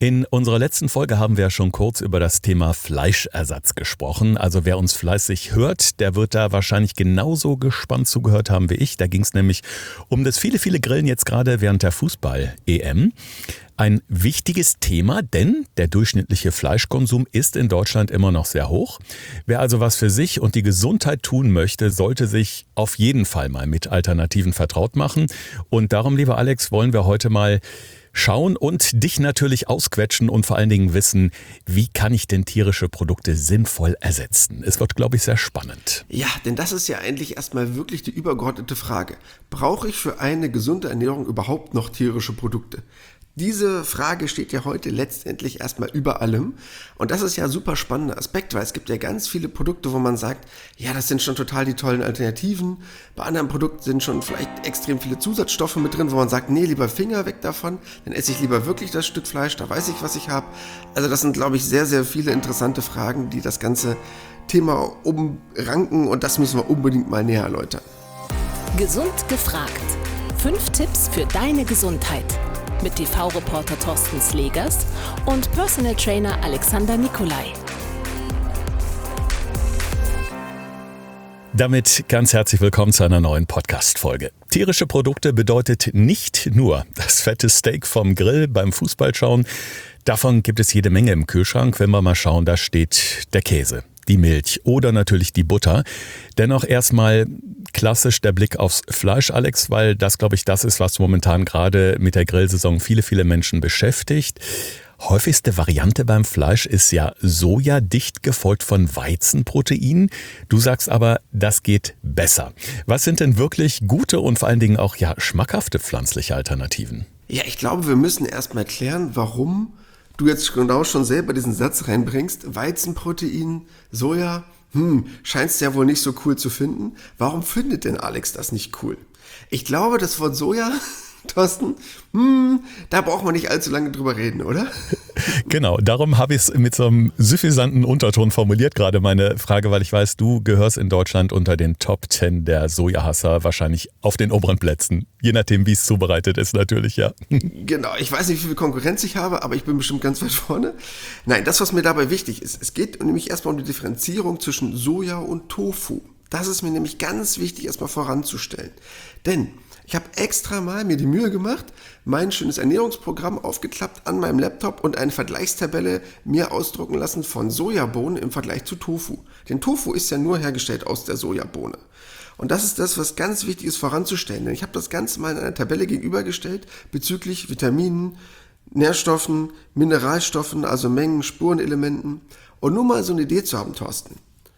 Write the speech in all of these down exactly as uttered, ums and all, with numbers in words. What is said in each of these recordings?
In unserer letzten Folge haben wir ja schon kurz über das Thema Fleischersatz gesprochen. Also wer uns fleißig hört, der wird da wahrscheinlich genauso gespannt zugehört haben wie ich. Da ging es nämlich um das viele, viele Grillen jetzt gerade während der Fußball-E M. Ein wichtiges Thema, denn der durchschnittliche Fleischkonsum ist in Deutschland immer noch sehr hoch. Wer also was für sich und die Gesundheit tun möchte, sollte sich auf jeden Fall mal mit Alternativen vertraut machen. Und darum, lieber Alex, wollen wir heute mal schauen und dich natürlich ausquetschen und vor allen Dingen wissen, wie kann ich denn tierische Produkte sinnvoll ersetzen? Es wird, glaube ich, sehr spannend. Ja, denn das ist ja eigentlich erstmal wirklich die übergeordnete Frage. Brauche ich für eine gesunde Ernährung überhaupt noch tierische Produkte? Diese Frage steht ja heute letztendlich erstmal über allem und das ist ja ein super spannender Aspekt, weil es gibt ja ganz viele Produkte, wo man sagt, ja, das sind schon total die tollen Alternativen. Bei anderen Produkten sind schon vielleicht extrem viele Zusatzstoffe mit drin, wo man sagt, nee, lieber Finger weg davon, dann esse ich lieber wirklich das Stück Fleisch, da weiß ich, was ich habe. Also das sind, glaube ich, sehr, sehr viele interessante Fragen, die das ganze Thema umranken und das müssen wir unbedingt mal näher erläutern. Gesund gefragt. Fünf Tipps für deine Gesundheit. Mit T V-Reporter Thorsten Slegers und Personal Trainer Alexander Nikolai. Damit ganz herzlich willkommen zu einer neuen Podcast-Folge. Tierische Produkte bedeutet nicht nur das fette Steak vom Grill beim Fußballschauen. Davon gibt es jede Menge im Kühlschrank. Wenn wir mal schauen, da steht der Käse, die Milch oder natürlich die Butter. Dennoch erstmal klassisch der Blick aufs Fleisch, Alex, weil das, glaube ich, das ist, was momentan gerade mit der Grillsaison viele, viele Menschen beschäftigt. Häufigste Variante beim Fleisch ist ja Soja, dicht gefolgt von Weizenprotein. Du sagst aber, das geht besser. Was sind denn wirklich gute und vor allen Dingen auch ja schmackhafte pflanzliche Alternativen? Ja, ich glaube, wir müssen erstmal klären, warum du jetzt genau schon selber diesen Satz reinbringst. Weizenprotein, Soja, hm, scheinst ja wohl nicht so cool zu finden. Warum findet denn Alex das nicht cool? Ich glaube, das Wort Soja, Thorsten, hm, da braucht man nicht allzu lange drüber reden, oder? Genau, darum habe ich es mit so einem suffisanten Unterton formuliert, gerade meine Frage, weil ich weiß, du gehörst in Deutschland unter den Top zehn der Sojahasser, wahrscheinlich auf den oberen Plätzen. Je nachdem, wie es zubereitet ist, natürlich, ja. Genau, ich weiß nicht, wie viel Konkurrenz ich habe, aber ich bin bestimmt ganz weit vorne. Nein, das, was mir dabei wichtig ist, es geht nämlich erstmal um die Differenzierung zwischen Soja und Tofu. Das ist mir nämlich ganz wichtig, erstmal voranzustellen. Denn ich habe extra mal mir die Mühe gemacht, mein schönes Ernährungsprogramm aufgeklappt an meinem Laptop und eine Vergleichstabelle mir ausdrucken lassen von Sojabohnen im Vergleich zu Tofu. Denn Tofu ist ja nur hergestellt aus der Sojabohne. Und das ist das, was ganz wichtig ist voranzustellen. Denn ich habe das Ganze mal in einer Tabelle gegenübergestellt bezüglich Vitaminen, Nährstoffen, Mineralstoffen, also Mengen, Spurenelementen. Und nur mal so eine Idee zu haben, Thorsten.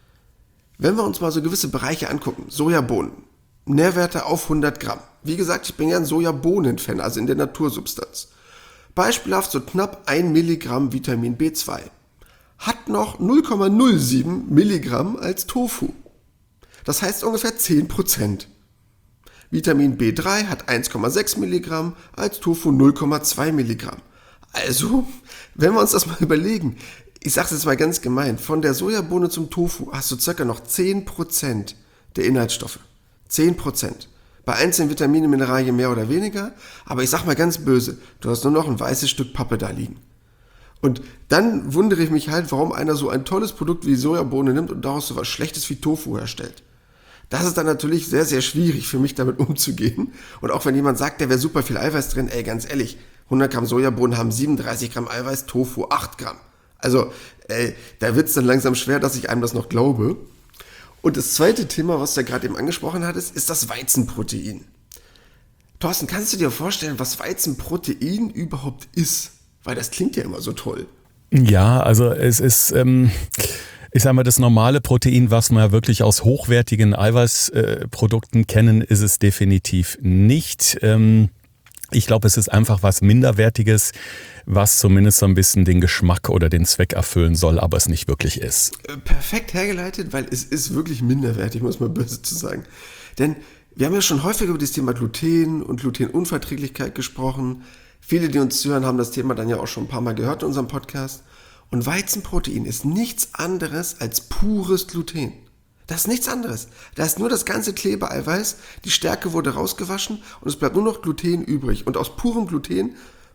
Wenn wir uns mal so gewisse Bereiche angucken, Sojabohnen, Nährwerte auf hundert Gramm. Wie gesagt, ich bin ja ein Sojabohnen-Fan, also in der Natursubstanz. Beispielhaft so knapp ein Milligramm Vitamin B zwei. Hat noch null Komma null sieben Milligramm als Tofu. Das heißt ungefähr zehn Prozent. Vitamin B drei hat eins Komma sechs Milligramm, als Tofu null Komma zwei Milligramm. Also, wenn wir uns das mal überlegen, ich sage es jetzt mal ganz gemein, von der Sojabohne zum Tofu hast du circa noch zehn Prozent der Inhaltsstoffe. zehn Prozent. Bei einzelnen Vitaminen, Mineralien mehr oder weniger, aber ich sag mal ganz böse, du hast nur noch ein weißes Stück Pappe da liegen. Und dann wundere ich mich halt, warum einer so ein tolles Produkt wie Sojabohne nimmt und daraus so was Schlechtes wie Tofu herstellt. Das ist dann natürlich sehr, sehr schwierig für mich damit umzugehen. Und auch wenn jemand sagt, da wäre super viel Eiweiß drin, ey, ganz ehrlich, hundert Gramm Sojabohnen haben siebenunddreißig Gramm Eiweiß, Tofu acht Gramm. Also, ey, da wird es dann langsam schwer, dass ich einem das noch glaube. Und das zweite Thema, was du ja gerade eben angesprochen hattest, ist das Weizenprotein. Thorsten, kannst du dir vorstellen, was Weizenprotein überhaupt ist? Weil das klingt ja immer so toll. Ja, also es ist, ähm, ich sage mal, das normale Protein, was wir wirklich aus hochwertigen Eiweißprodukten äh, kennen, ist es definitiv nicht. Ähm, ich glaube, es ist einfach was Minderwertiges, was zumindest so ein bisschen den Geschmack oder den Zweck erfüllen soll, aber es nicht wirklich ist. Perfekt hergeleitet, weil es ist wirklich minderwertig, muss man böse zu sagen. Denn wir haben ja schon häufig über das Thema Gluten und Glutenunverträglichkeit gesprochen. Viele, die uns zuhören, haben das Thema dann ja auch schon ein paar Mal gehört in unserem Podcast. Und Weizenprotein ist nichts anderes als pures Gluten. Das ist nichts anderes. Da ist nur das ganze Klebeeiweiß, die Stärke wurde rausgewaschen und es bleibt nur noch Gluten übrig. Und aus purem Gluten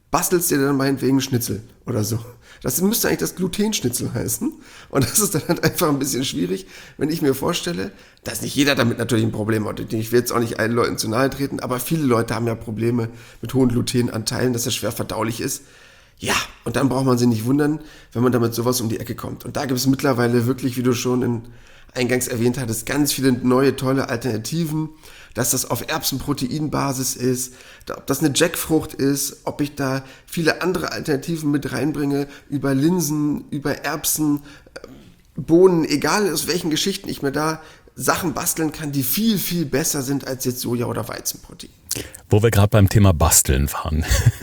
bastelst dir dann meinetwegen Schnitzel oder so. Das müsste eigentlich das Glutenschnitzel heißen. Und das ist dann halt einfach ein bisschen schwierig, wenn ich mir vorstelle, dass nicht jeder damit natürlich ein Problem hat. Ich will jetzt auch nicht allen Leuten zu nahe treten, aber viele Leute haben ja Probleme mit hohen Glutenanteilen, dass das schwer verdaulich ist. Ja, und dann braucht man sich nicht wundern, wenn man damit sowas um die Ecke kommt. Und da gibt es mittlerweile wirklich, wie du schon in eingangs erwähnt hattest, ganz viele neue, tolle Alternativen, dass das auf Erbsenproteinbasis ist, ob das eine Jackfrucht ist, ob ich da viele andere Alternativen mit reinbringe, über Linsen, über Erbsen, Bohnen, egal aus welchen Geschichten ich mir da Sachen basteln kann, die viel, viel besser sind als jetzt Soja- oder Weizenprotein. Wo wir gerade beim Thema Basteln waren.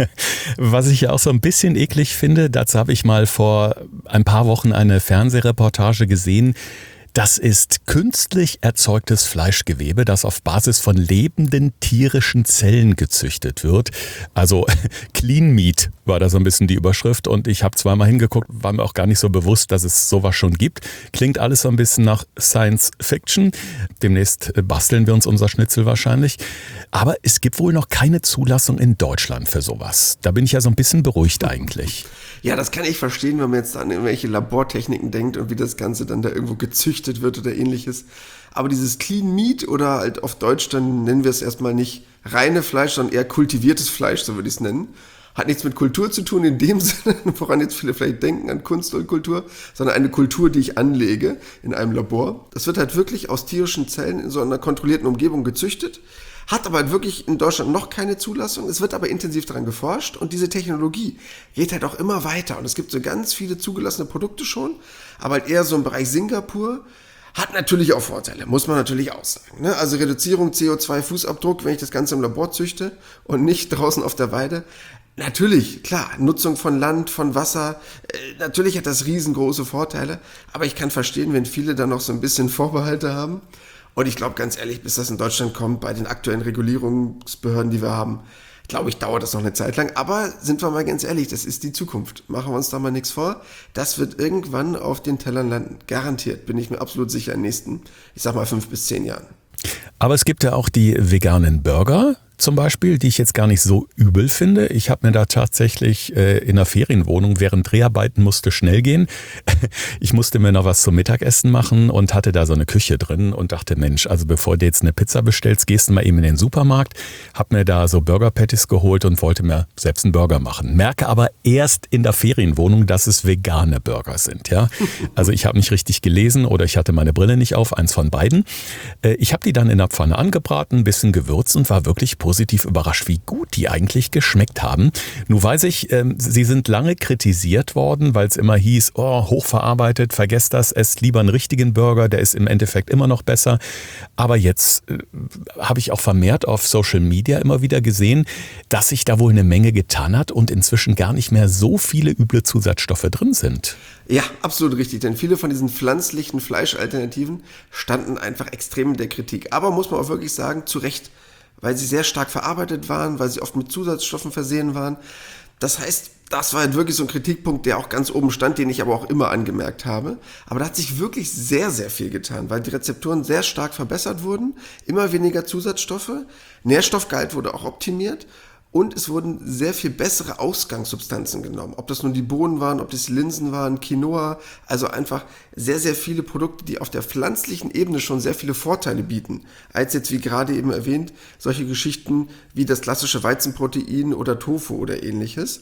Was ich ja auch so ein bisschen eklig finde, dazu habe ich mal vor ein paar Wochen eine Fernsehreportage gesehen. Das ist künstlich erzeugtes Fleischgewebe, das auf Basis von lebenden tierischen Zellen gezüchtet wird. Also Clean Meat war da so ein bisschen die Überschrift und ich habe zweimal hingeguckt, war mir auch gar nicht so bewusst, dass es sowas schon gibt. Klingt alles so ein bisschen nach Science Fiction. Demnächst basteln wir uns unser Schnitzel wahrscheinlich. Aber es gibt wohl noch keine Zulassung in Deutschland für sowas. Da bin ich ja so ein bisschen beruhigt eigentlich. Ja, das kann ich verstehen, wenn man jetzt an irgendwelche Labortechniken denkt und wie das Ganze dann da irgendwo gezüchtet wird oder ähnliches. Aber dieses Clean Meat oder halt auf Deutsch, dann nennen wir es erstmal nicht reine Fleisch, sondern eher kultiviertes Fleisch, so würde ich es nennen. Hat nichts mit Kultur zu tun in dem Sinne, woran jetzt viele vielleicht denken an Kunst und Kultur, sondern eine Kultur, die ich anlege in einem Labor. Das wird halt wirklich aus tierischen Zellen in so einer kontrollierten Umgebung gezüchtet. Hat aber halt wirklich in Deutschland noch keine Zulassung. Es wird aber intensiv daran geforscht und diese Technologie geht halt auch immer weiter. Und es gibt so ganz viele zugelassene Produkte schon, aber halt eher so im Bereich Singapur. Hat natürlich auch Vorteile, muss man natürlich auch sagen. Ne? Also Reduzierung C O zwei Fußabdruck, wenn ich das Ganze im Labor züchte und nicht draußen auf der Weide. Natürlich, klar, Nutzung von Land, von Wasser, äh, natürlich hat das riesengroße Vorteile. Aber ich kann verstehen, wenn viele da noch so ein bisschen Vorbehalte haben. Und ich glaube, ganz ehrlich, bis das in Deutschland kommt, bei den aktuellen Regulierungsbehörden, die wir haben, glaube ich, dauert das noch eine Zeit lang. Aber sind wir mal ganz ehrlich, das ist die Zukunft. Machen wir uns da mal nichts vor. Das wird irgendwann auf den Tellern landen. Garantiert, bin ich mir absolut sicher, in den nächsten, ich sag mal, fünf bis zehn Jahren. Aber es gibt ja auch die veganen Burger zum Beispiel, die ich jetzt gar nicht so übel finde. Ich habe mir da tatsächlich äh, in einer Ferienwohnung während Dreharbeiten musste schnell gehen. Ich musste mir noch was zum Mittagessen machen und hatte da so eine Küche drin und dachte, Mensch, also bevor du jetzt eine Pizza bestellst, gehst du mal eben in den Supermarkt. Hab mir da so Burger Patties geholt und wollte mir selbst einen Burger machen. Merke aber erst in der Ferienwohnung, dass es vegane Burger sind. Ja, also ich habe nicht richtig gelesen oder ich hatte meine Brille nicht auf, eins von beiden. Äh, ich habe die dann in der Pfanne angebraten, ein bisschen gewürzt und war wirklich positiv überrascht, wie gut die eigentlich geschmeckt haben. Nun weiß ich, ähm, sie sind lange kritisiert worden, weil es immer hieß, oh, hochverarbeitet, vergesst das, esst lieber einen richtigen Burger, der ist im Endeffekt immer noch besser. Aber jetzt äh, habe ich auch vermehrt auf Social Media immer wieder gesehen, dass sich da wohl eine Menge getan hat und inzwischen gar nicht mehr so viele üble Zusatzstoffe drin sind. Ja, absolut richtig, denn viele von diesen pflanzlichen Fleischalternativen standen einfach extrem in der Kritik. Aber muss man auch wirklich sagen, zu Recht, weil sie sehr stark verarbeitet waren, weil sie oft mit Zusatzstoffen versehen waren. Das heißt, das war halt wirklich so ein Kritikpunkt, der auch ganz oben stand, den ich aber auch immer angemerkt habe. Aber da hat sich wirklich sehr, sehr viel getan, weil die Rezepturen sehr stark verbessert wurden, immer weniger Zusatzstoffe, Nährstoffgehalt wurde auch optimiert und es wurden sehr viel bessere Ausgangssubstanzen genommen. Ob das nun die Bohnen waren, ob das Linsen waren, Quinoa, also einfach sehr, sehr viele Produkte, die auf der pflanzlichen Ebene schon sehr viele Vorteile bieten, als jetzt, wie gerade eben erwähnt, solche Geschichten wie das klassische Weizenprotein oder Tofu oder ähnliches.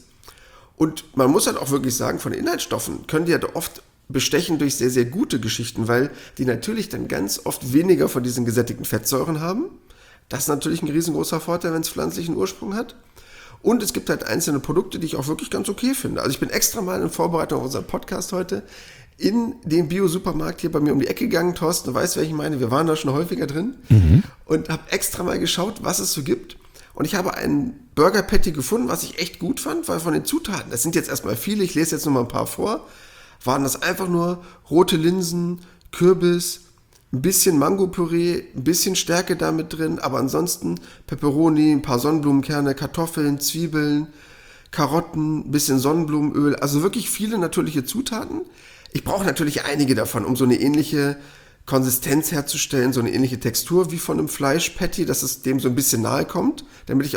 Und man muss halt auch wirklich sagen, von den Inhaltsstoffen können die ja oft bestechen durch sehr, sehr gute Geschichten, weil die natürlich dann ganz oft weniger von diesen gesättigten Fettsäuren haben. Das ist natürlich ein riesengroßer Vorteil, wenn es pflanzlichen Ursprung hat. Und es gibt halt einzelne Produkte, die ich auch wirklich ganz okay finde. Also ich bin extra mal in Vorbereitung auf unseren Podcast heute in den Bio-Supermarkt hier bei mir um die Ecke gegangen. Thorsten, du weißt, welchen ich meine, wir waren da schon häufiger drin. Mhm. Und habe extra mal geschaut, was es so gibt. Und ich habe einen Burger Patty gefunden, was ich echt gut fand, weil von den Zutaten, das sind jetzt erstmal viele, ich lese jetzt nur mal ein paar vor, waren das einfach nur rote Linsen, Kürbis, ein bisschen Mango-Püree, ein bisschen Stärke damit drin, aber ansonsten Peperoni, ein paar Sonnenblumenkerne, Kartoffeln, Zwiebeln, Karotten, ein bisschen Sonnenblumenöl, also wirklich viele natürliche Zutaten. Ich brauche natürlich einige davon, um so eine ähnliche Konsistenz herzustellen, so eine ähnliche Textur wie von einem Fleisch-Patty, dass es dem so ein bisschen nahe kommt, damit ich auch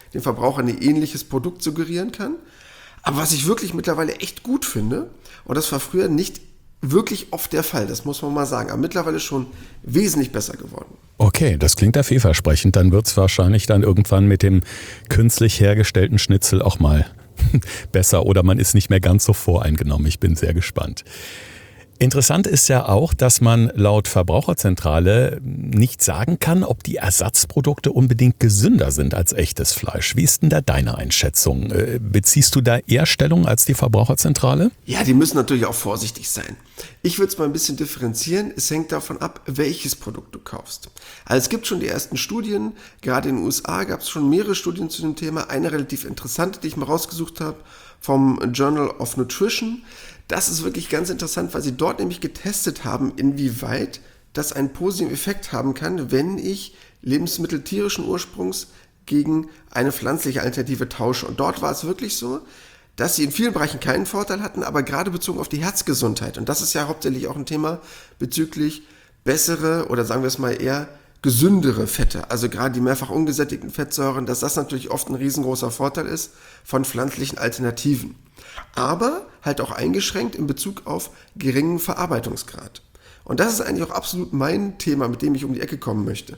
dem Verbraucher ein ähnliches Produkt suggerieren kann. Aber was ich wirklich mittlerweile echt gut finde, und das war früher nicht wirklich oft der Fall, das muss man mal sagen, aber mittlerweile schon wesentlich besser geworden. Okay, das klingt ja vielversprechend. Dann wird es wahrscheinlich dann irgendwann mit dem künstlich hergestellten Schnitzel auch mal besser oder man ist nicht mehr ganz so voreingenommen. Ich bin sehr gespannt. Interessant ist ja auch, dass man laut Verbraucherzentrale nicht sagen kann, ob die Ersatzprodukte unbedingt gesünder sind als echtes Fleisch. Wie ist denn da deine Einschätzung? Beziehst du da eher Stellung als die Verbraucherzentrale? Ja, die müssen natürlich auch vorsichtig sein. Ich würde es mal ein bisschen differenzieren. Es hängt davon ab, welches Produkt du kaufst. Also es gibt schon die ersten Studien. Gerade in den U S A gab es schon mehrere Studien zu dem Thema. Eine relativ interessante, die ich mal rausgesucht habe, vom Journal of Nutrition. Das ist wirklich ganz interessant, weil sie dort nämlich getestet haben, inwieweit das einen positiven Effekt haben kann, wenn ich Lebensmittel tierischen Ursprungs gegen eine pflanzliche Alternative tausche. Und dort war es wirklich so, dass sie in vielen Bereichen keinen Vorteil hatten, aber gerade bezogen auf die Herzgesundheit. Und das ist ja hauptsächlich auch ein Thema bezüglich bessere oder sagen wir es mal eher gesündere Fette. Also gerade die mehrfach ungesättigten Fettsäuren, dass das natürlich oft ein riesengroßer Vorteil ist von pflanzlichen Alternativen. Aber halt auch eingeschränkt in Bezug auf geringen Verarbeitungsgrad. Und das ist eigentlich auch absolut mein Thema, mit dem ich um die Ecke kommen möchte.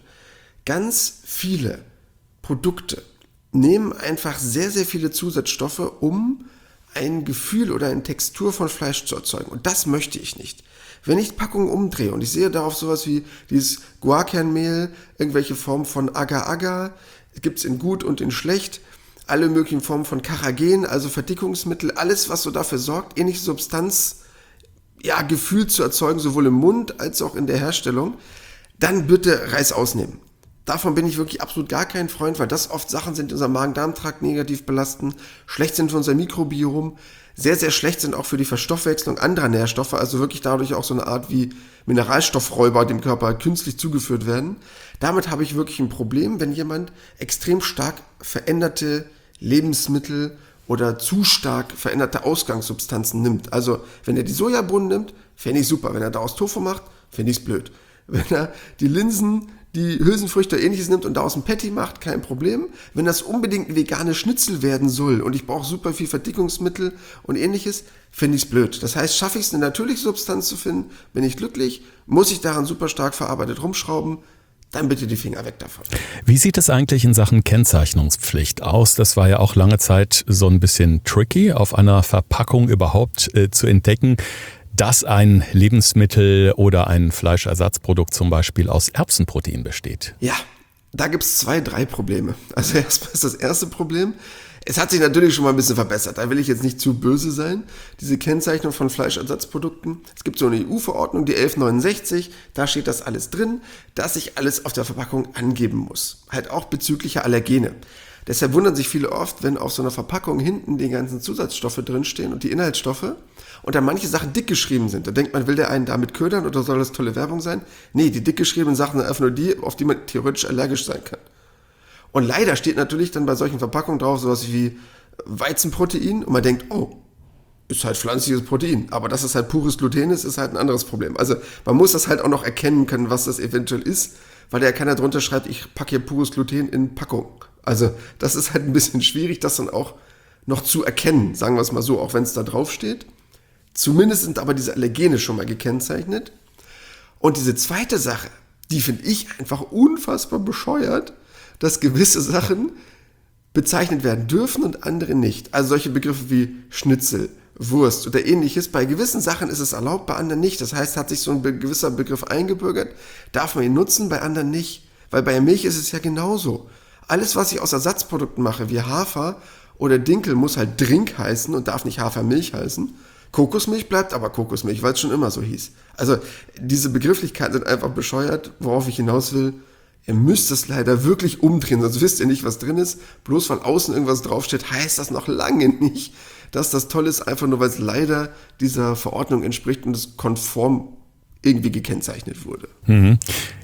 Ganz viele Produkte nehmen einfach sehr, sehr viele Zusatzstoffe, um ein Gefühl oder eine Textur von Fleisch zu erzeugen. Und das möchte ich nicht. Wenn ich Packungen umdrehe und ich sehe darauf sowas wie dieses Guarkernmehl, irgendwelche Formen von Agar-Agar, gibt es in gut und in schlecht, alle möglichen Formen von Karagen, also Verdickungsmittel, alles, was so dafür sorgt, ähnliche Substanz, ja, Gefühl zu erzeugen, sowohl im Mund als auch in der Herstellung, dann bitte Reis ausnehmen. Davon bin ich wirklich absolut gar kein Freund, weil das oft Sachen sind, die unseren Magen-Darm-Trakt negativ belasten, schlecht sind für unser Mikrobiom, sehr, sehr schlecht sind auch für die Verstoffwechslung anderer Nährstoffe, also wirklich dadurch auch so eine Art wie Mineralstoffräuber dem Körper künstlich zugeführt werden. Damit habe ich wirklich ein Problem, wenn jemand extrem stark veränderte Lebensmittel oder zu stark veränderte Ausgangssubstanzen nimmt. Also wenn er die Sojabohnen nimmt, fände ich super. Wenn er daraus Tofu macht, fände ich es blöd. Wenn er die Linsen, die Hülsenfrüchte oder ähnliches nimmt und daraus ein Patty macht, kein Problem. Wenn das unbedingt ein veganes Schnitzel werden soll und ich brauche super viel Verdickungsmittel und ähnliches, finde ich es blöd. Das heißt, schaffe ich es, eine natürliche Substanz zu finden, bin ich glücklich, muss ich daran super stark verarbeitet rumschrauben, dann bitte die Finger weg davon. Wie sieht es eigentlich in Sachen Kennzeichnungspflicht aus? Das war ja auch lange Zeit so ein bisschen tricky, auf einer Verpackung überhaupt äh, zu entdecken, dass ein Lebensmittel oder ein Fleischersatzprodukt zum Beispiel aus Erbsenprotein besteht. Ja, da gibt es zwei, drei Probleme. Also erstmal ist das erste Problem, es hat sich natürlich schon mal ein bisschen verbessert. Da will ich jetzt nicht zu böse sein. Diese Kennzeichnung von Fleischersatzprodukten. Es gibt so eine E U-Verordnung, die elf neunundsechzig. Da steht das alles drin, dass ich alles auf der Verpackung angeben muss. Halt auch bezüglich Allergene. Deshalb wundern sich viele oft, wenn auf so einer Verpackung hinten die ganzen Zusatzstoffe drinstehen und die Inhaltsstoffe und dann manche Sachen dick geschrieben sind. Da denkt man, will der einen damit ködern oder soll das tolle Werbung sein? Nee, die dick geschriebenen Sachen sind einfach nur die, auf die man theoretisch allergisch sein kann. Und leider steht natürlich dann bei solchen Verpackungen drauf sowas wie Weizenprotein und man denkt, oh, ist halt pflanzliches Protein. Aber dass es halt pures Gluten ist, ist halt ein anderes Problem. Also man muss das halt auch noch erkennen können, was das eventuell ist, weil der keiner drunter schreibt, ich packe hier pures Gluten in Packung. Also das ist halt ein bisschen schwierig, das dann auch noch zu erkennen, sagen wir es mal so, auch wenn es da drauf steht. Zumindest sind aber diese Allergene schon mal gekennzeichnet. Und diese zweite Sache, die finde ich einfach unfassbar bescheuert, dass gewisse Sachen bezeichnet werden dürfen und andere nicht. Also solche Begriffe wie Schnitzel, Wurst oder ähnliches. Bei gewissen Sachen ist es erlaubt, bei anderen nicht. Das heißt, hat sich so ein be- gewisser Begriff eingebürgert, darf man ihn nutzen, bei anderen nicht. Weil bei Milch ist es ja genauso. Alles, was ich aus Ersatzprodukten mache, wie Hafer oder Dinkel, muss halt Drink heißen und darf nicht Hafermilch heißen. Kokosmilch bleibt aber Kokosmilch, weil es schon immer so hieß. Also diese Begrifflichkeiten sind einfach bescheuert, worauf ich hinaus will. Ihr müsst es leider wirklich umdrehen, sonst wisst ihr nicht, was drin ist. Bloß von außen irgendwas draufsteht, heißt das noch lange nicht, dass das toll ist, einfach nur weil es leider dieser Verordnung entspricht und es konform irgendwie gekennzeichnet wurde. Mhm.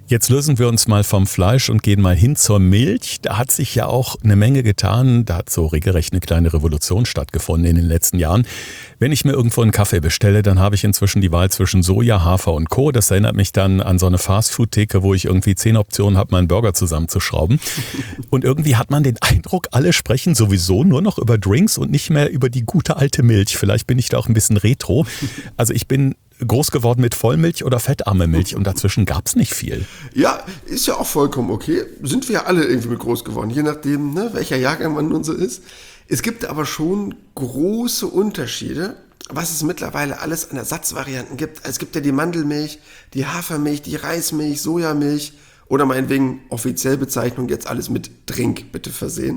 Jetzt lösen wir uns mal vom Fleisch und gehen mal hin zur Milch. Da hat sich ja auch eine Menge getan. Da hat so regelrecht eine kleine Revolution stattgefunden in den letzten Jahren. Wenn ich mir irgendwo einen Kaffee bestelle, dann habe ich inzwischen die Wahl zwischen Soja, Hafer und Co. Das erinnert mich dann an so eine Fastfood-Theke, wo ich irgendwie zehn Optionen habe, meinen Burger zusammenzuschrauben. Und irgendwie hat man den Eindruck, alle sprechen sowieso nur noch über Drinks und nicht mehr über die gute alte Milch. Vielleicht bin ich da auch ein bisschen retro. Also ich bin groß geworden mit Vollmilch oder fettarme Milch und dazwischen gab es nicht viel. Ja, ist ja auch vollkommen okay. Sind wir ja alle irgendwie mit groß geworden, je nachdem, ne, welcher Jahrgang man nun so ist. Es gibt aber schon große Unterschiede, was es mittlerweile alles an Ersatzvarianten gibt. Es gibt ja die Mandelmilch, die Hafermilch, die Reismilch, Sojamilch oder meinetwegen offiziell Bezeichnung jetzt alles mit Drink bitte versehen.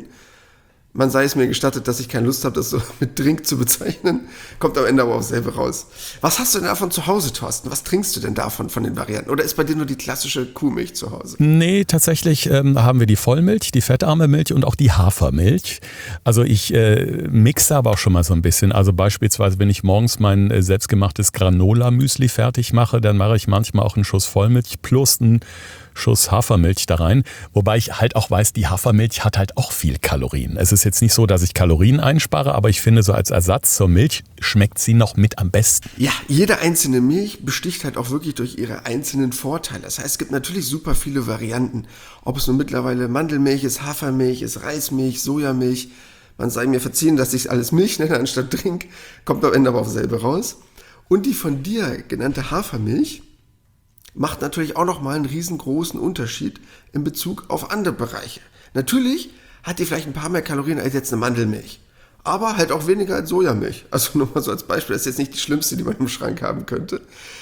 Man sei es mir gestattet, dass ich keine Lust habe, das so mit Drink zu bezeichnen. Kommt am Ende aber auch selber raus. Was hast du denn davon zu Hause, Thorsten? Was trinkst du denn davon, von den Varianten? Oder ist bei dir nur die klassische Kuhmilch zu Hause? Nee, tatsächlich ähm, haben wir die Vollmilch, die fettarme Milch und auch die Hafermilch. Also ich äh, mixe aber auch schon mal so ein bisschen. Also beispielsweise, wenn ich morgens mein äh, selbstgemachtes Granola-Müsli fertig mache, dann mache ich manchmal auch einen Schuss Vollmilch plus einen Schuss Hafermilch da rein, wobei ich halt auch weiß, die Hafermilch hat halt auch viel Kalorien. Es ist jetzt nicht so, dass ich Kalorien einspare, aber ich finde, so als Ersatz zur Milch schmeckt sie noch mit am besten. Ja, jede einzelne Milch besticht halt auch wirklich durch ihre einzelnen Vorteile. Das heißt, es gibt natürlich super viele Varianten. Ob es nun mittlerweile Mandelmilch ist, Hafermilch ist, Reismilch, Sojamilch. Man sei mir verziehen, dass ich alles Milch nenne anstatt Drink, kommt am Ende aber auf selbe raus. Und die von dir genannte Hafermilch macht natürlich auch nochmal einen riesengroßen Unterschied in Bezug auf andere Bereiche. Natürlich hat die vielleicht ein paar mehr Kalorien als jetzt eine Mandelmilch, aber halt auch weniger als Sojamilch. Also nur mal so als Beispiel, das ist jetzt nicht die schlimmste, die man im Schrank haben könnte.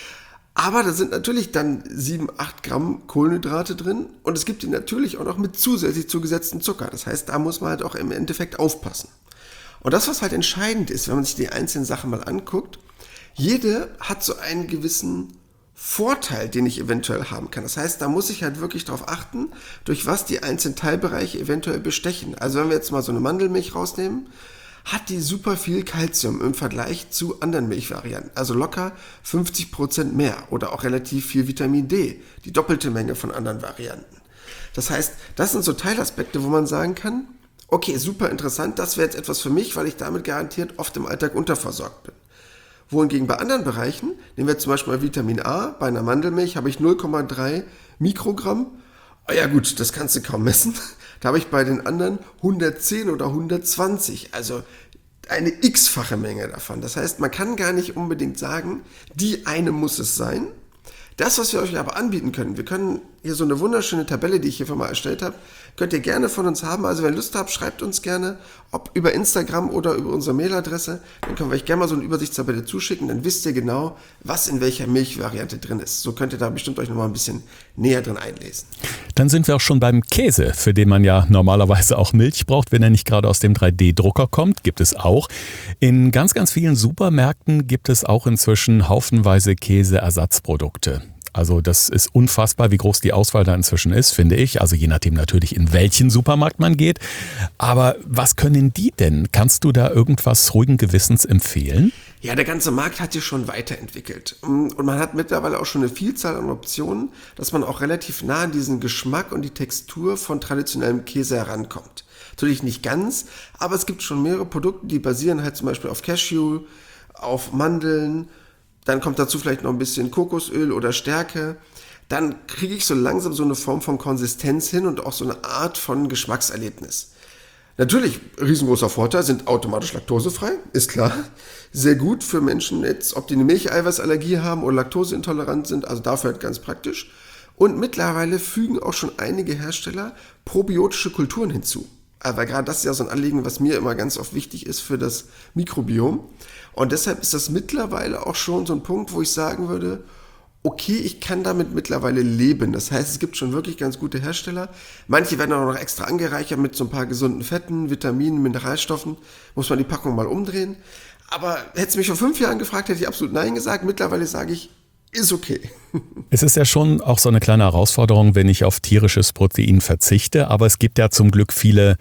Aber da sind natürlich dann sieben, acht Gramm Kohlenhydrate drin und es gibt die natürlich auch noch mit zusätzlich zugesetzten Zucker. Das heißt, da muss man halt auch im Endeffekt aufpassen. Und das, was halt entscheidend ist, wenn man sich die einzelnen Sachen mal anguckt, jede hat so einen gewissen Vorteil, den ich eventuell haben kann. Das heißt, da muss ich halt wirklich darauf achten, durch was die einzelnen Teilbereiche eventuell bestechen. Also wenn wir jetzt mal so eine Mandelmilch rausnehmen, hat die super viel Kalzium im Vergleich zu anderen Milchvarianten. Also locker fünfzig Prozent mehr oder auch relativ viel Vitamin D, die doppelte Menge von anderen Varianten. Das heißt, das sind so Teilaspekte, wo man sagen kann, okay, super interessant, das wäre jetzt etwas für mich, weil ich damit garantiert oft im Alltag unterversorgt bin. Wohingegen bei anderen Bereichen, nehmen wir zum Beispiel mal Vitamin A, bei einer Mandelmilch habe ich null Komma drei Mikrogramm. Oh ja gut, das kannst du kaum messen. Da habe ich bei den anderen hundertzehn oder hundertzwanzig, also eine x-fache Menge davon. Das heißt, man kann gar nicht unbedingt sagen, die eine muss es sein. Das, was wir euch aber anbieten können, wir können hier so eine wunderschöne Tabelle, die ich hier für mal erstellt habe, könnt ihr gerne von uns haben. Also wenn ihr Lust habt, schreibt uns gerne, ob über Instagram oder über unsere Mailadresse. Dann können wir euch gerne mal so eine Übersichtstabelle zuschicken. Dann wisst ihr genau, was in welcher Milchvariante drin ist. So könnt ihr da bestimmt euch nochmal ein bisschen näher drin einlesen. Dann sind wir auch schon beim Käse, für den man ja normalerweise auch Milch braucht, wenn er nicht gerade aus dem drei D Drucker kommt. Gibt es auch. In ganz, ganz vielen Supermärkten gibt es auch inzwischen haufenweise Käseersatzprodukte. Also das ist unfassbar, wie groß die Auswahl da inzwischen ist, finde ich. Also je nachdem natürlich, in welchen Supermarkt man geht. Aber was können die denn? Kannst du da irgendwas ruhigen Gewissens empfehlen? Ja, der ganze Markt hat sich schon weiterentwickelt. Und man hat mittlerweile auch schon eine Vielzahl an Optionen, dass man auch relativ nah an diesen Geschmack und die Textur von traditionellem Käse herankommt. Natürlich nicht ganz, aber es gibt schon mehrere Produkte, die basieren halt zum Beispiel auf Cashew, auf Mandeln. Dann kommt dazu vielleicht noch ein bisschen Kokosöl oder Stärke. Dann kriege ich so langsam so eine Form von Konsistenz hin und auch so eine Art von Geschmackserlebnis. Natürlich, riesengroßer Vorteil, sind automatisch laktosefrei, ist klar. Sehr gut für Menschen jetzt, ob die eine Milcheiweißallergie haben oder laktoseintolerant sind, also dafür halt ganz praktisch. Und mittlerweile fügen auch schon einige Hersteller probiotische Kulturen hinzu. Aber gerade das ist ja so ein Anliegen, was mir immer ganz oft wichtig ist für das Mikrobiom. Und deshalb ist das mittlerweile auch schon so ein Punkt, wo ich sagen würde, okay, ich kann damit mittlerweile leben. Das heißt, es gibt schon wirklich ganz gute Hersteller. Manche werden auch noch extra angereichert mit so ein paar gesunden Fetten, Vitaminen, Mineralstoffen. Muss man die Packung mal umdrehen. Aber hättest du mich vor fünf Jahren gefragt, hätte ich absolut Nein gesagt. Mittlerweile sage ich, ist okay. Es ist ja schon auch so eine kleine Herausforderung, wenn ich auf tierisches Protein verzichte. Aber es gibt ja zum Glück viele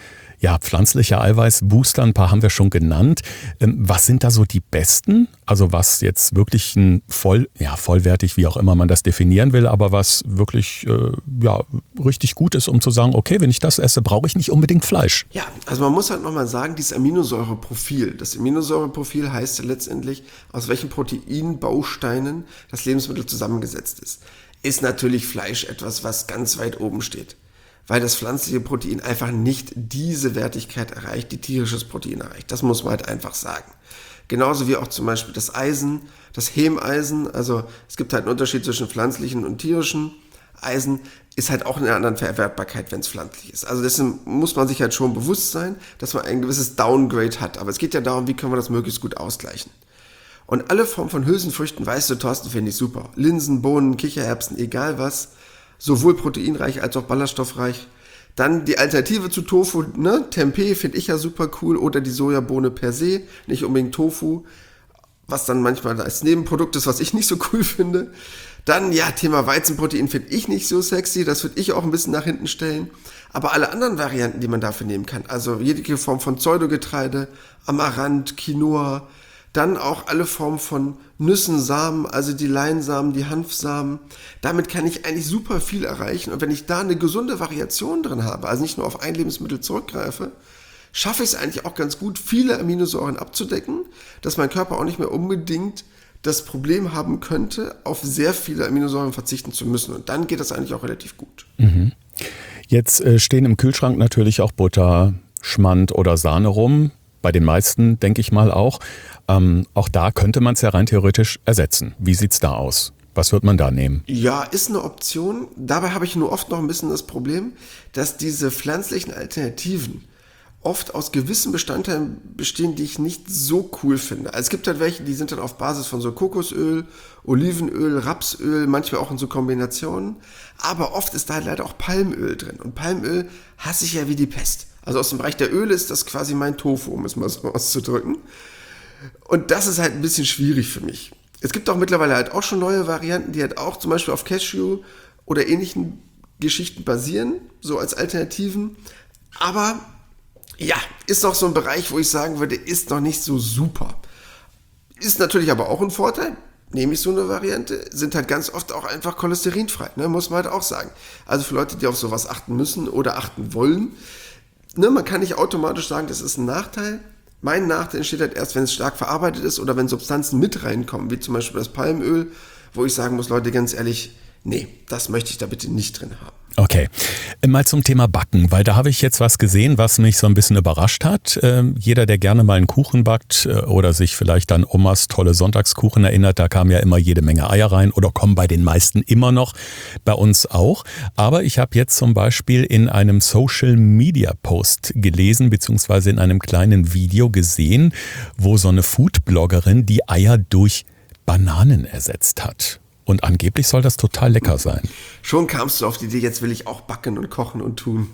ja, pflanzliche Eiweißbooster, ein paar haben wir schon genannt. Was sind da so die besten? Also was jetzt wirklich ein voll, ja, vollwertig, wie auch immer man das definieren will, aber was wirklich äh, ja, richtig gut ist, um zu sagen, okay, wenn ich das esse, brauche ich nicht unbedingt Fleisch. Ja, also man muss halt nochmal sagen, dieses Aminosäureprofil. Das Aminosäureprofil heißt ja letztendlich, aus welchen Proteinbausteinen das Lebensmittel zusammengesetzt ist. Ist natürlich Fleisch etwas, was ganz weit oben steht. Weil das pflanzliche Protein einfach nicht diese Wertigkeit erreicht, die tierisches Protein erreicht. Das muss man halt einfach sagen. Genauso wie auch zum Beispiel das Eisen, das Hemeisen. Also es gibt halt einen Unterschied zwischen pflanzlichen und tierischen Eisen. Ist halt auch in einer anderen Verwertbarkeit, wenn es pflanzlich ist. Also dessen muss man sich halt schon bewusst sein, dass man ein gewisses Downgrade hat. Aber es geht ja darum, wie können wir das möglichst gut ausgleichen. Und alle Formen von Hülsenfrüchten, weißt du, Thorsten, finde ich super. Linsen, Bohnen, Kichererbsen, egal was. Sowohl proteinreich als auch ballaststoffreich. Dann die Alternative zu Tofu, ne? Tempeh finde ich ja super cool. Oder die Sojabohne per se, nicht unbedingt Tofu. Was dann manchmal als Nebenprodukt ist, was ich nicht so cool finde. Dann, ja, Thema Weizenprotein finde ich nicht so sexy. Das würde ich auch ein bisschen nach hinten stellen. Aber alle anderen Varianten, die man dafür nehmen kann, also jede Form von Pseudogetreide, Amaranth, Quinoa, dann auch alle Formen von Nüssen, Samen, also die Leinsamen, die Hanfsamen. Damit kann ich eigentlich super viel erreichen. Und wenn ich da eine gesunde Variation drin habe, also nicht nur auf ein Lebensmittel zurückgreife, schaffe ich es eigentlich auch ganz gut, viele Aminosäuren abzudecken, dass mein Körper auch nicht mehr unbedingt das Problem haben könnte, auf sehr viele Aminosäuren verzichten zu müssen. Und dann geht das eigentlich auch relativ gut. Mhm. Jetzt äh, stehen im Kühlschrank natürlich auch Butter, Schmand oder Sahne rum. Bei den meisten, denke ich mal auch. Ähm, auch da könnte man es ja rein theoretisch ersetzen. Wie sieht's da aus? Was wird man da nehmen? Ja, ist eine Option. Dabei habe ich nur oft noch ein bisschen das Problem, dass diese pflanzlichen Alternativen oft aus gewissen Bestandteilen bestehen, die ich nicht so cool finde. Also es gibt halt welche, die sind dann auf Basis von so Kokosöl, Olivenöl, Rapsöl, manchmal auch in so Kombinationen. Aber oft ist da halt leider auch Palmöl drin. Und Palmöl hasse ich ja wie die Pest. Also aus dem Bereich der Öle ist das quasi mein Tofu, um es mal so auszudrücken. Und das ist halt ein bisschen schwierig für mich. Es gibt auch mittlerweile halt auch schon neue Varianten, die halt auch zum Beispiel auf Cashew oder ähnlichen Geschichten basieren, so als Alternativen. Aber ja, ist noch so ein Bereich, wo ich sagen würde, ist noch nicht so super. Ist natürlich aber auch ein Vorteil. Nehme ich so eine Variante, sind halt ganz oft auch einfach cholesterinfrei, ne, muss man halt auch sagen. Also für Leute, die auf sowas achten müssen oder achten wollen, ne, man kann nicht automatisch sagen, das ist ein Nachteil. Mein Nachteil entsteht halt erst, wenn es stark verarbeitet ist oder wenn Substanzen mit reinkommen, wie zum Beispiel das Palmöl, wo ich sagen muss, Leute, ganz ehrlich, nee, das möchte ich da bitte nicht drin haben. Okay, mal zum Thema Backen, weil da habe ich jetzt was gesehen, was mich so ein bisschen überrascht hat. Ähm, jeder, der gerne mal einen Kuchen backt äh, oder sich vielleicht an Omas tolle Sonntagskuchen erinnert, da kam ja immer jede Menge Eier rein oder kommen bei den meisten immer noch, bei uns auch. Aber ich habe jetzt zum Beispiel in einem Social-Media-Post gelesen, beziehungsweise in einem kleinen Video gesehen, wo so eine Food-Bloggerin die Eier durch Bananen ersetzt hat. Und angeblich soll das total lecker sein. Schon kamst du auf die Idee, jetzt will ich auch backen und kochen und tun.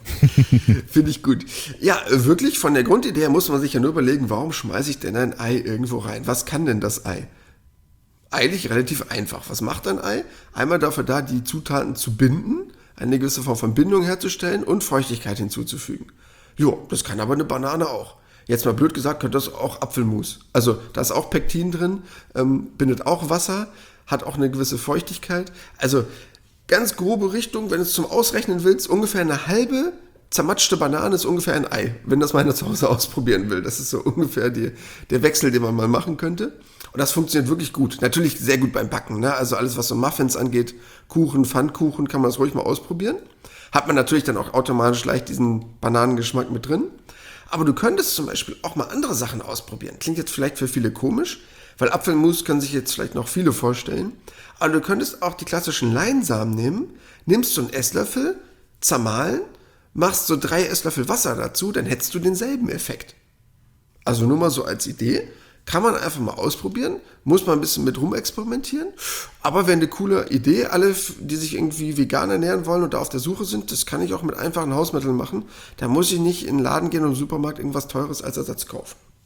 Finde ich gut. Ja, wirklich, von der Grundidee her muss man sich ja nur überlegen, warum schmeiße ich denn ein Ei irgendwo rein? Was kann denn das Ei? Eigentlich relativ einfach. Was macht ein Ei? Einmal dafür da, die Zutaten zu binden, eine gewisse Form von Bindung herzustellen und Feuchtigkeit hinzuzufügen. Jo, das kann aber eine Banane auch. Jetzt mal blöd gesagt, könnte das auch Apfelmus. Also da ist auch Pektin drin, ähm, bindet auch Wasser, hat auch eine gewisse Feuchtigkeit. Also ganz grobe Richtung, wenn du es zum Ausrechnen willst, ungefähr eine halbe zermatschte Banane ist ungefähr ein Ei, wenn das mal einer zu Hause ausprobieren will. Das ist so ungefähr die, der Wechsel, den man mal machen könnte. Und das funktioniert wirklich gut. Natürlich sehr gut beim Backen, ne? Also alles, was so Muffins angeht, Kuchen, Pfannkuchen, kann man das ruhig mal ausprobieren. Hat man natürlich dann auch automatisch leicht diesen Bananengeschmack mit drin. Aber du könntest zum Beispiel auch mal andere Sachen ausprobieren. Klingt jetzt vielleicht für viele komisch, weil Apfelmus können sich jetzt vielleicht noch viele vorstellen. Aber du könntest auch die klassischen Leinsamen nehmen, nimmst so einen Esslöffel, zermahlen, machst so drei Esslöffel Wasser dazu, dann hättest du denselben Effekt. Also nur mal so als Idee. Kann man einfach mal ausprobieren, muss man ein bisschen mit rumexperimentieren, aber wäre eine coole Idee. Alle, die sich irgendwie vegan ernähren wollen und da auf der Suche sind, das kann ich auch mit einfachen Hausmitteln machen. Da muss ich nicht in den Laden gehen und im Supermarkt irgendwas Teures als Ersatz kaufen.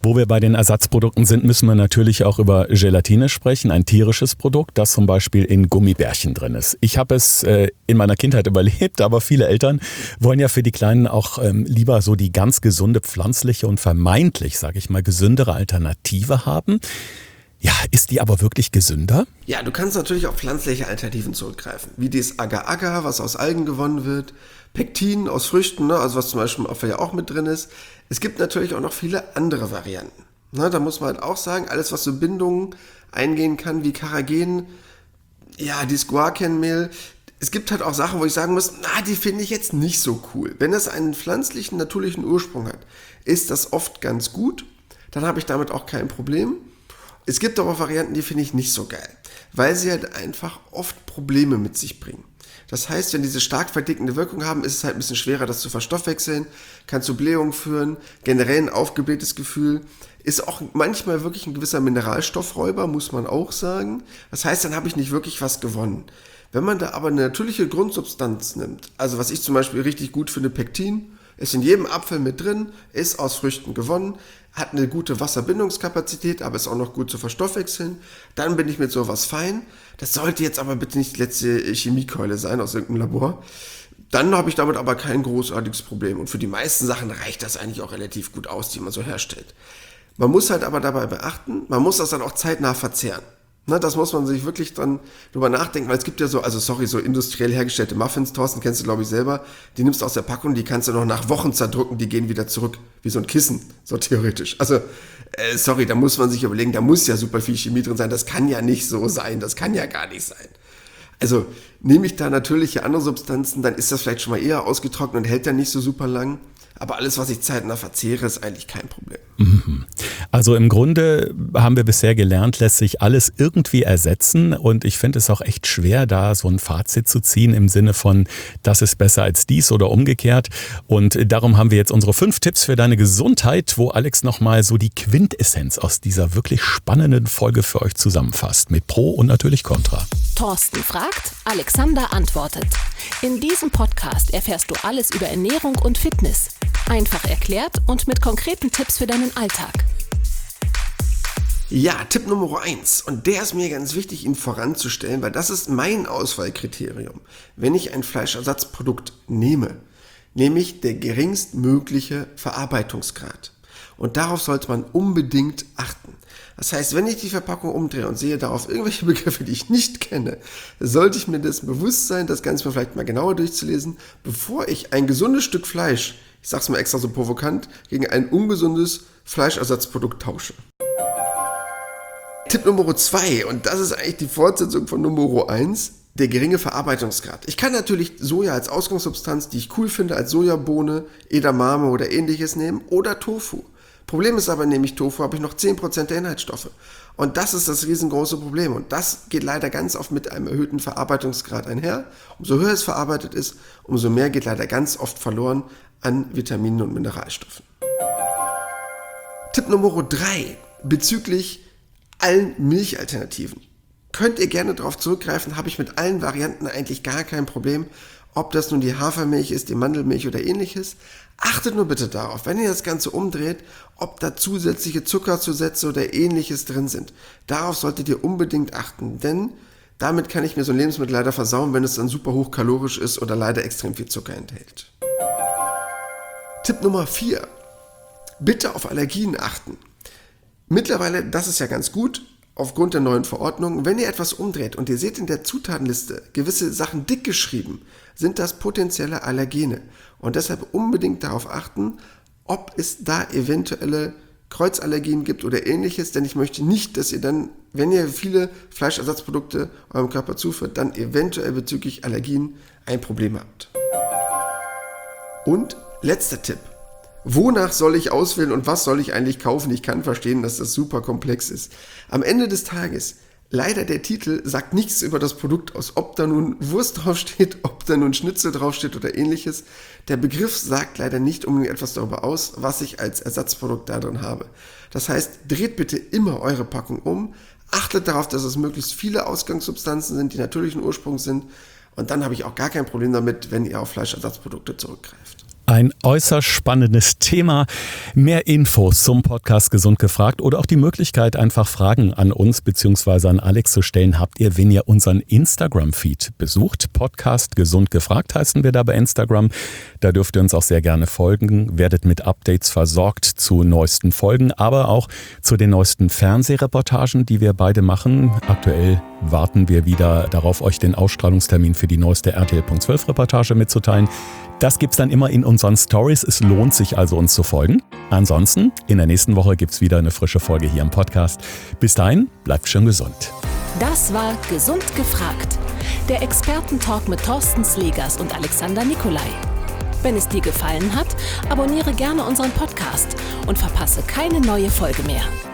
Wo wir bei den Ersatzprodukten sind, müssen wir natürlich auch über Gelatine sprechen, ein tierisches Produkt, das zum Beispiel in Gummibärchen drin ist. Ich habe es äh, in meiner Kindheit überlebt, aber viele Eltern wollen ja für die Kleinen auch ähm, lieber so die ganz gesunde, pflanzliche und vermeintlich, sage ich mal, gesündere Alternative haben. Ja, ist die aber wirklich gesünder? Ja, du kannst natürlich auf pflanzliche Alternativen zurückgreifen, wie das Agar-Agar, was aus Algen gewonnen wird, Pektin aus Früchten, ne, also was zum Beispiel im Apfel ja auch mit drin ist. Es gibt natürlich auch noch viele andere Varianten. Ne, da muss man halt auch sagen, alles was so Bindungen eingehen kann, wie Carrageen, ja, dieses Guarkenmehl. Es gibt halt auch Sachen, wo ich sagen muss, na, die finde ich jetzt nicht so cool. Wenn es einen pflanzlichen, natürlichen Ursprung hat, ist das oft ganz gut. Dann habe ich damit auch kein Problem. Es gibt aber Varianten, die finde ich nicht so geil, weil sie halt einfach oft Probleme mit sich bringen. Das heißt, wenn diese stark verdickende Wirkung haben, ist es halt ein bisschen schwerer, das zu verstoffwechseln, kann zu Blähungen führen, generell ein aufgeblähtes Gefühl, ist auch manchmal wirklich ein gewisser Mineralstoffräuber, muss man auch sagen. Das heißt, dann habe ich nicht wirklich was gewonnen. Wenn man da aber eine natürliche Grundsubstanz nimmt, also was ich zum Beispiel richtig gut finde, Pektin, ist in jedem Apfel mit drin, ist aus Früchten gewonnen, hat eine gute Wasserbindungskapazität, aber ist auch noch gut zu verstoffwechseln. Dann bin ich mit sowas fein. Das sollte jetzt aber bitte nicht die letzte Chemiekeule sein aus irgendeinem Labor. Dann habe ich damit aber kein großartiges Problem. Und für die meisten Sachen reicht das eigentlich auch relativ gut aus, die man so herstellt. Man muss halt aber dabei beachten, man muss das dann auch zeitnah verzehren. Na, das muss man sich wirklich dann drüber nachdenken, weil es gibt ja so, also sorry, so industriell hergestellte Muffins, Thorsten, kennst du glaube ich selber, die nimmst du aus der Packung, die kannst du noch nach Wochen zerdrücken, die gehen wieder zurück, wie so ein Kissen, so theoretisch. Also, äh, sorry, da muss man sich überlegen, da muss ja super viel Chemie drin sein, das kann ja nicht so sein, das kann ja gar nicht sein. Also, nehme ich da natürliche andere Substanzen, dann ist das vielleicht schon mal eher ausgetrocknet und hält dann nicht so super lang. Aber alles, was ich zeitnah verzehre, ist eigentlich kein Problem. Also im Grunde haben wir bisher gelernt, lässt sich alles irgendwie ersetzen. Und ich finde es auch echt schwer, da so ein Fazit zu ziehen im Sinne von, das ist besser als dies oder umgekehrt. Und darum haben wir jetzt unsere fünf Tipps für deine Gesundheit, wo Alex nochmal so die Quintessenz aus dieser wirklich spannenden Folge für euch zusammenfasst. Mit Pro und natürlich Contra. Thorsten fragt, Alexander antwortet. In diesem Podcast erfährst du alles über Ernährung und Fitness. Einfach erklärt und mit konkreten Tipps für deinen Alltag. Ja, Tipp Nummer eins. Und der ist mir ganz wichtig, ihn voranzustellen, weil das ist mein Auswahlkriterium. Wenn ich ein Fleischersatzprodukt nehme, nämlich der geringstmögliche Verarbeitungsgrad. Und darauf sollte man unbedingt achten. Das heißt, wenn ich die Verpackung umdrehe und sehe darauf irgendwelche Begriffe, die ich nicht kenne, sollte ich mir das bewusst sein, das Ganze mal vielleicht mal genauer durchzulesen, bevor ich ein gesundes Stück Fleisch, ich sag's mal extra so provokant, gegen ein ungesundes Fleischersatzprodukt tausche. Tipp Nummer zwei, und das ist eigentlich die Fortsetzung von Nummer eins, der geringe Verarbeitungsgrad. Ich kann natürlich Soja als Ausgangssubstanz, die ich cool finde, als Sojabohne, Edamame oder ähnliches nehmen oder Tofu. Problem ist aber nämlich, Tofu habe ich noch zehn Prozent der Inhaltsstoffe. Und das ist das riesengroße Problem. Und das geht leider ganz oft mit einem erhöhten Verarbeitungsgrad einher. Umso höher es verarbeitet ist, umso mehr geht leider ganz oft verloren an Vitaminen und Mineralstoffen. Tipp Nummer drei bezüglich allen Milchalternativen. Könnt ihr gerne darauf zurückgreifen, habe ich mit allen Varianten eigentlich gar kein Problem. Ob das nun die Hafermilch ist, die Mandelmilch oder ähnliches. Achtet nur bitte darauf, wenn ihr das Ganze umdreht, ob da zusätzliche Zuckerzusätze oder ähnliches drin sind. Darauf solltet ihr unbedingt achten, denn damit kann ich mir so ein Lebensmittel leider versauen, wenn es dann super hochkalorisch ist oder leider extrem viel Zucker enthält. Tipp Nummer vier. Bitte auf Allergien achten. Mittlerweile, das ist ja ganz gut, aufgrund der neuen Verordnung, wenn ihr etwas umdreht und ihr seht in der Zutatenliste gewisse Sachen dick geschrieben, sind das potenzielle Allergene. Und deshalb unbedingt darauf achten, ob es da eventuelle Kreuzallergien gibt oder ähnliches, denn ich möchte nicht, dass ihr dann, wenn ihr viele Fleischersatzprodukte eurem Körper zuführt, dann eventuell bezüglich Allergien ein Problem habt. Und letzter Tipp. Wonach soll ich auswählen und was soll ich eigentlich kaufen? Ich kann verstehen, dass das super komplex ist. Am Ende des Tages, leider der Titel sagt nichts über das Produkt aus, ob da nun Wurst draufsteht, ob da nun Schnitzel draufsteht oder ähnliches. Der Begriff sagt leider nicht unbedingt etwas darüber aus, was ich als Ersatzprodukt da drin habe. Das heißt, dreht bitte immer eure Packung um, achtet darauf, dass es möglichst viele Ausgangssubstanzen sind, die natürlichen Ursprungs sind und dann habe ich auch gar kein Problem damit, wenn ihr auf Fleischersatzprodukte zurückgreift. Ein äußerst spannendes Thema. Mehr Infos zum Podcast Gesund gefragt oder auch die Möglichkeit, einfach Fragen an uns bzw. an Alex zu stellen, habt ihr, wenn ihr unseren Instagram-Feed besucht. Podcast Gesund gefragt heißen wir da bei Instagram. Da dürft ihr uns auch sehr gerne folgen. Werdet mit Updates versorgt zu neuesten Folgen, aber auch zu den neuesten Fernsehreportagen, die wir beide machen. Aktuell warten wir wieder darauf, euch den Ausstrahlungstermin für die neueste R T L Punkt zwölf Reportage mitzuteilen. Das gibt's dann immer in unseren Stories. Es lohnt sich also, uns zu folgen. Ansonsten, in der nächsten Woche gibt's wieder eine frische Folge hier im Podcast. Bis dahin, bleibt schön gesund. Das war Gesund gefragt. Der Expertentalk mit Thorsten Slegers und Alexander Nikolai. Wenn es dir gefallen hat, abonniere gerne unseren Podcast und verpasse keine neue Folge mehr.